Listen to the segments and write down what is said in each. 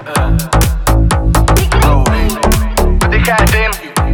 Выдыхай дым,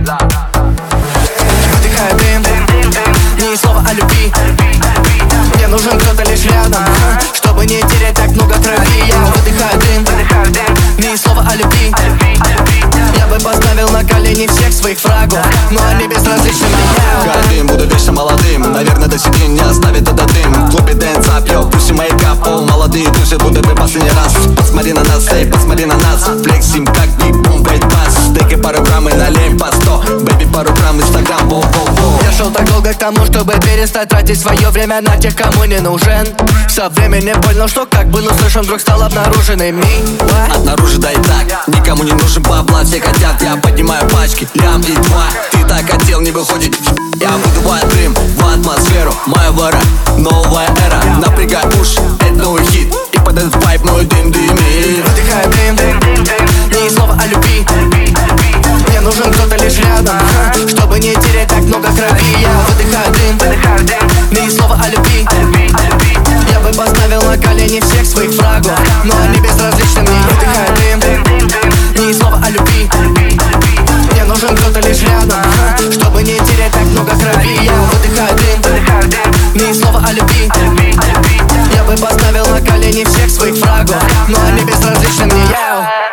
выдыхай дым, ни слова о любви. Мне нужен кто-то лишь рядом, чтобы не терять так много крови. Я выдыхаю дым, ни слова о любви. Я бы поставил на колени всех своих врагов, но они безразличны мне. Выдыхаю дым, буду вечно молодым. Наверное, до сих не оставит этот дым. В клубе дэнс опьё, пусть и маяка пол. Молодые души, будто бы последний раз. Посмотри на нас, эй, посмотри на нас. Флексим, как биг-бум, бейт-пас. Стейки пару грамм и налеем по 100. Бэби, пару грамм, инстаграм, воу-воу-воу. Я шел так долго к тому, чтобы перестать тратить свое время на тех, кому не нужен. Со временем понял, что как был услышан, вдруг стал обнаруженный ми. От да и так, никому не нужен бабла, все хотят. Я поднимаю пачки, лям и два. Ты так хотел, не выходит. Я выдуваю дым в атмосферу. Моя вора, новая эра. Напрягай уши, это новый хит. И под этот вайб мой дым дымит. Выдыхай дым, ни слова о любви. Мне нужен кто-то лишь рядом, чтобы не терять так много крови. Я выдыхаю дым, ни слова о любви. Я бы поставил на колени всех своих врагов, но они безразличны мне. Выдыхаю дым, ни слова о любви. Мне нужен кто-то лишь рядом, чтобы не терять так много крови. Я выдыхаю дым, ни слова о любви. Я бы поставил на колени всех своих врагов, но они безразличны мне.